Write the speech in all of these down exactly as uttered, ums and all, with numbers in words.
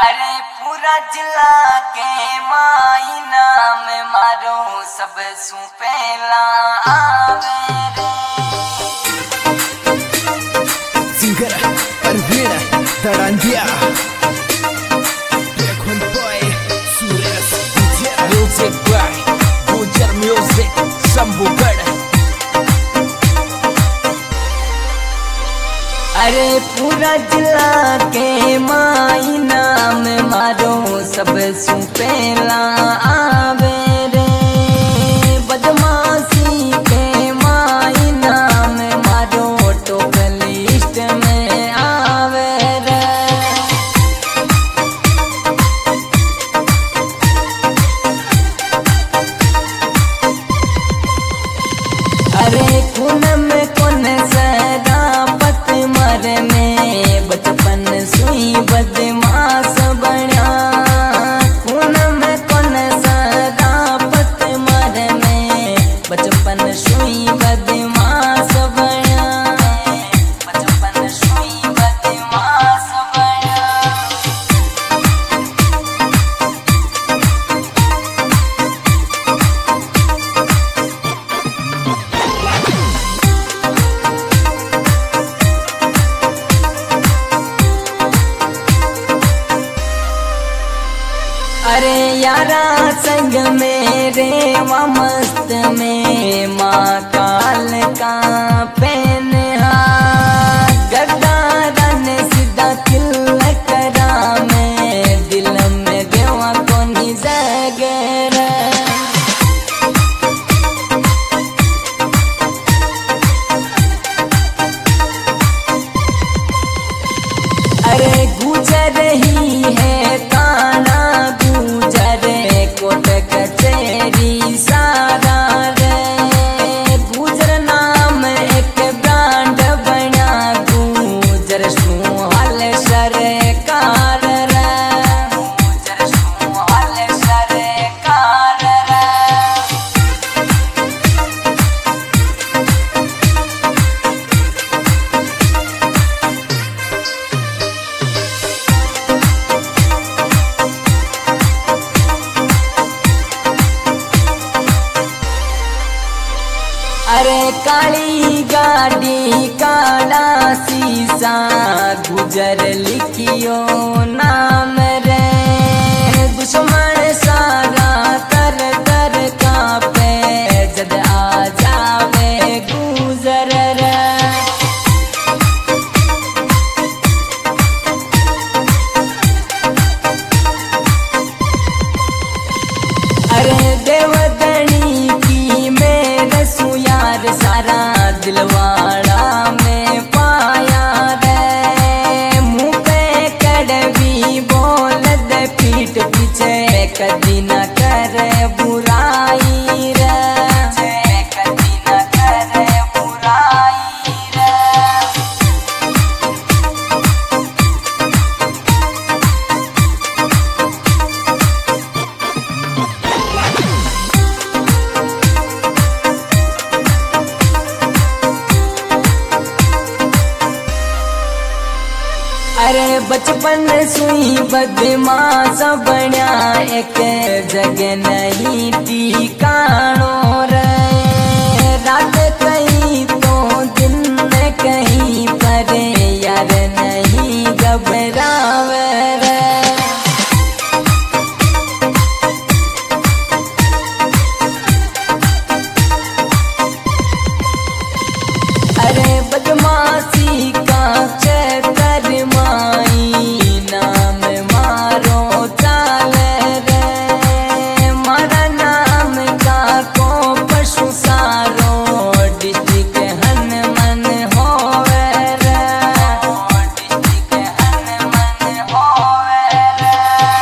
अरे पूरा जिला के माई नाम मारो सब सु पहला आवे रे Singer Arvira Tarandia Recon Boy Suras Music by Gujar Music Sambugad अरे पूरा जिला के माई नाम मारो सब सु पहला आवे रे बदमाशी के माई नाम मारो टॉप लिस्ट में आवे रे अरे खून में कौन शराबत मर में बचपन सुई बदमाश बना खून में कौन शराबत मर में बचपन सुई बदमाश बना बचपन सुई बदमाश बना अरे यारा संग मेरे वा मस्त में माँ काल का पहना गद्दारन सीधा किल करा में दिल में देवा कोनी जगरा अरे गुजर ही है काना गुजर कोट कचेरी सारा रे गुजर नाम एक ब्रांड बना गुजर सुहाल सरकार रे गुजर सुहाल सरकार रे अरे काली गाड़ी काला शीशा गुजर लिखियो नाम रे दुश्मन सारा कर कर कापे जद आ जावे गुजर रे अरे देवदनी की मेरे सुयार सारा दिलवाड़ा में पाया रे मुँह पे कड़वी बोल दे पीठ पीछे कदी न करे बुराई रे कदी न करे बुराई रे अरे बचपन सुई बदमाश बना एक जगह नहीं ठिकानो रे रात कहीं तो दिन में कहीं पर यार नहीं घबरावे रे अरे बदमाशी का चक्कर माई नाम मारो चाल रे मारा नाम का को पशु सारो डिस्ट्रिक्ट हनुमान होवे रे डिस्ट्रिक्ट हनुमान होवे रे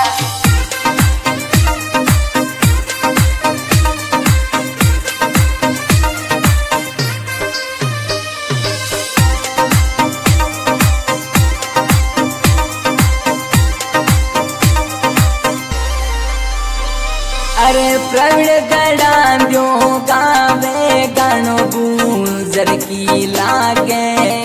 अरे प्रवीण गड़ा गावे गानो गुजर की लागे